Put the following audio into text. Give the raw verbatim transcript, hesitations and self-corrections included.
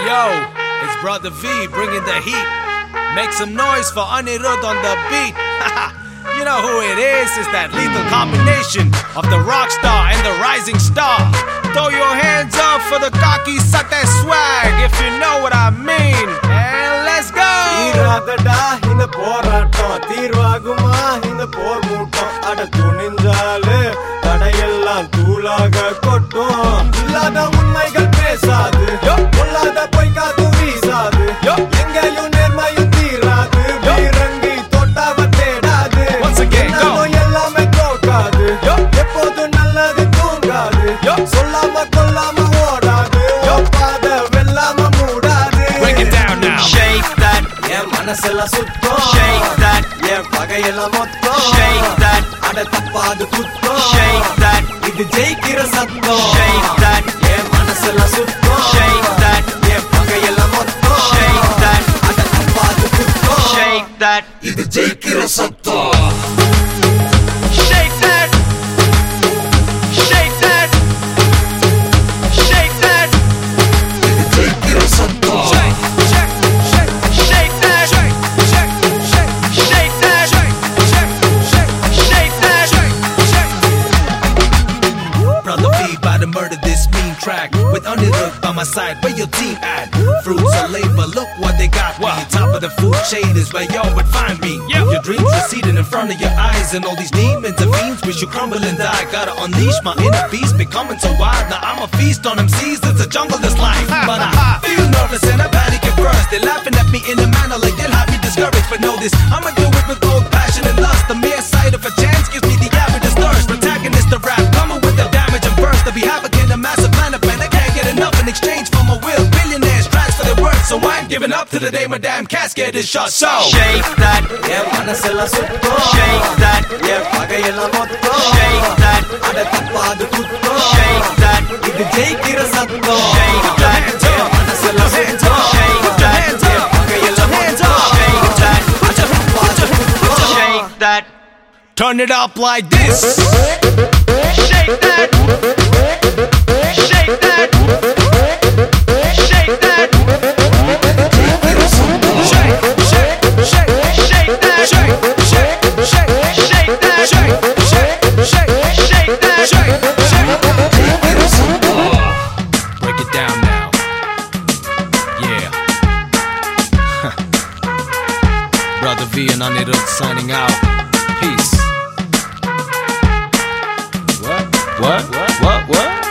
yo, it's Brother V bringing the heat. Make some noise for Anirudh on the beat. You know who it is, it's that lethal combination of the rock star and the rising star. Throw your hands up for the cocky, suck that swag, if you know what I mean. And let's go! Iradada in the poratam, Tirvaguma in the por mutam, Ada tuninjale, Tadayellam Tulaga kottum. Illada unmaigal pesadu, Pollada poikadu veesadu, Engayum nermayum theeradu, Veerangi thottava thedadu. Once again, go! Ellame thokadu, eppodum nallathu thoongadu, sollama kollama odadu, oppada vellama moodadu. Break it down now. Shake that, yeah, manasella sutto. Shake that, yeah, pagayella motto. Shake that, ada tappadu kutto. Shake that, idu jeikira satto. Shake that, yeah, manasella sutto. Shake that, yeah, pagayella motto. Shake that, ada tappadu kutto. Shake that, idu jeikira satto. Shake that, shake that, shake that, idu jeikira satto. Shake, shake, shake, Shake that, shake, shake, shake, shake that, shake, shake, shake, shake that. shake. Brother V about to murder this mean track with Anirudh by my side. Where your team at? Fruits of labor, look what they got me. Top of the food chain is where y'all would find me. Your dreams receding in front of your eyes, and all these demons and fiends wish you crumble and die. Gotta unleash my inner beast, becoming so wild. Now I'm a feast on them seas, it's a jungle, this life. But I feel nervous and I panic at first. They're laughing at me in a manner like they'll have me discouraged. But know this, I'ma do it with both passion and lust. The mere sight of a chance gives me the average thirst. Protagonist of rap, coming with the damage and burst. To be havoc in a massive planet, man, I can't get enough in exchange for my will. Billionaires transfer their worth, so I ain't giving up to the day my damn casket is shut. So Shake that, yeah, manasella sutto. Shake that, yeah, pagayella motto. Shake that, ada tappadu kutto. Shake that, idu jeikira satto. Shake that, yeah, manasella sutto. Shake that, yeah, pagayella motto. Shake that, ada tappadu kutto. Shake that, turn it up like this. shake that, shake that, shake that. Shake, shake, shake, Shake that, shake, shake, shake, shake that, shake, shake, shake, shake that, shake, shake. Break it down now. Yeah. Brother V and Anirudh signing out. Peace. What? What? What? What?